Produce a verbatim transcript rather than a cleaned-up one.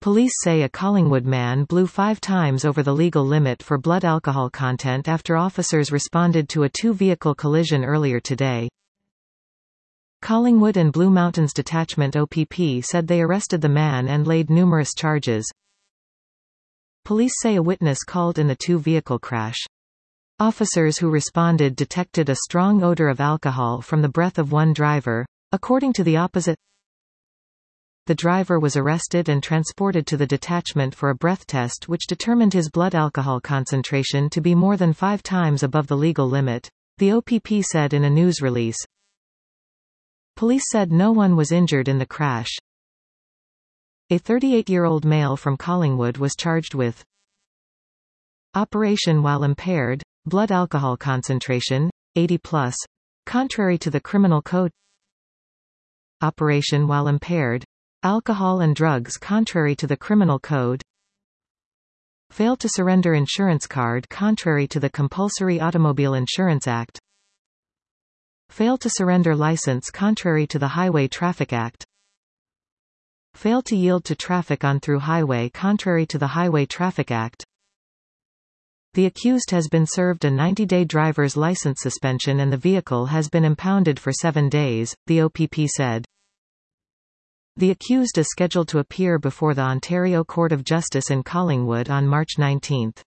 Police say a Collingwood man blew five times over the legal limit for blood alcohol content after officers responded to a two-vehicle collision earlier today. Collingwood and Blue Mountains Detachment O P P said they arrested the man and laid numerous charges. Police say a witness called in the two-vehicle crash. Officers who responded detected a strong odor of alcohol from the breath of one driver, according to the opposite. The driver was arrested and transported to the detachment for a breath test which determined his blood alcohol concentration to be more than five times above the legal limit, the O P P said in a news release. Police said no one was injured in the crash. A thirty-eight-year-old male from Collingwood was charged with operation while impaired, blood alcohol concentration, eighty plus, contrary to the criminal code. Operation while impaired, alcohol and drugs contrary to the criminal code. Failed to surrender insurance card contrary to the Compulsory Automobile Insurance Act. Failed to surrender license contrary to the Highway Traffic Act. Failed to yield to traffic on through highway contrary to the Highway Traffic Act. The accused has been served a ninety-day driver's license suspension and the vehicle has been impounded for seven days, the O P P said. The accused is scheduled to appear before the Ontario Court of Justice in Collingwood on March nineteenth.